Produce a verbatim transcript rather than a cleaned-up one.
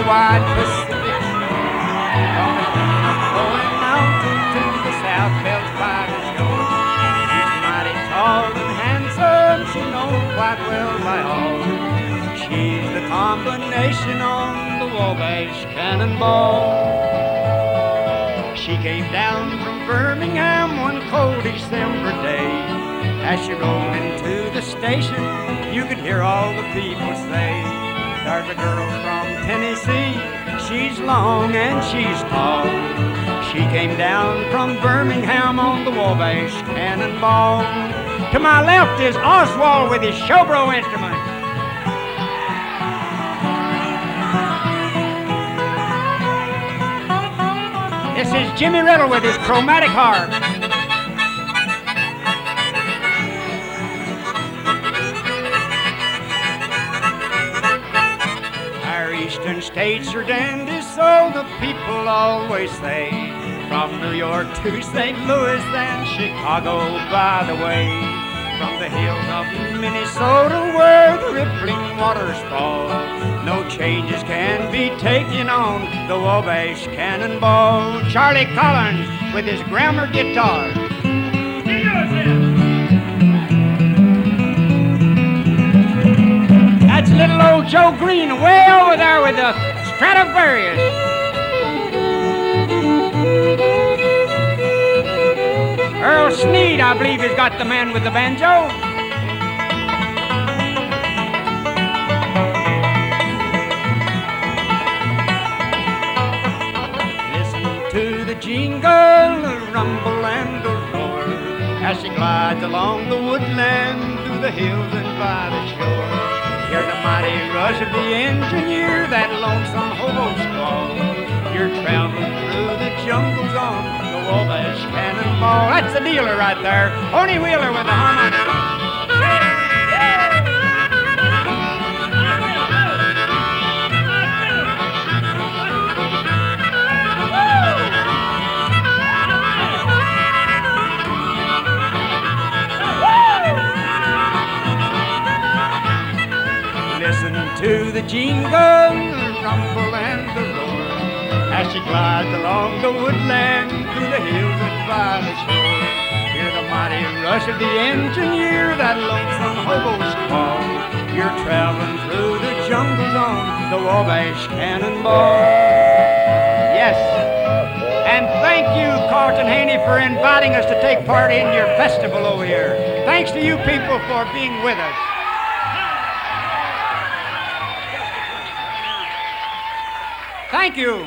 wide Pacific shore. From the flowing mountain to the south hills by the shore. She's mighty tall and handsome, she knows quite well by all. She's the combination on the Wabash Cannonball. She came down from Birmingham one cold December day. As she rolled into the station, you could hear all the people say, there's a girl from Tennessee, she's long and she's tall. She came down from Birmingham on the Wabash Cannonball. To my left is Oswald with his showbro instrument. This is Jimmy Riddle with his chromatic harp. Our eastern states are dandies, so the people always say. From New York to Saint Louis and Chicago, by the way. From the hills of Minnesota where the rippling waters fall, no changes can be taken on the Wabash Cannonball. Charlie Collins with his grammar guitar. That's little old Joe Green way over there with the Stradivarius. Earl Sneed, I believe, has got the man with the banjo. Listen to the jingle, the rumble and the roar, as she glides along the woodland, through the hills and by the shore. Hear the mighty rush of the engineer, that lonesome hobo squall. You're traveling through the jungles on the Wabash Cannonball. That's the dealer right there, Pony Wheeler with the harmonica. Listen to the jingle, the rumble and the roar, as she glides along the woodland, through the hills and by the shore. Hear the mighty rush of the engineer, that lonesome hobo squall. You're traveling through the jungles on the Wabash Cannonball. Yes, and thank you, Carlton Haney, for inviting us to take part in your festival over here. Thanks to you people for being with us. Thank you.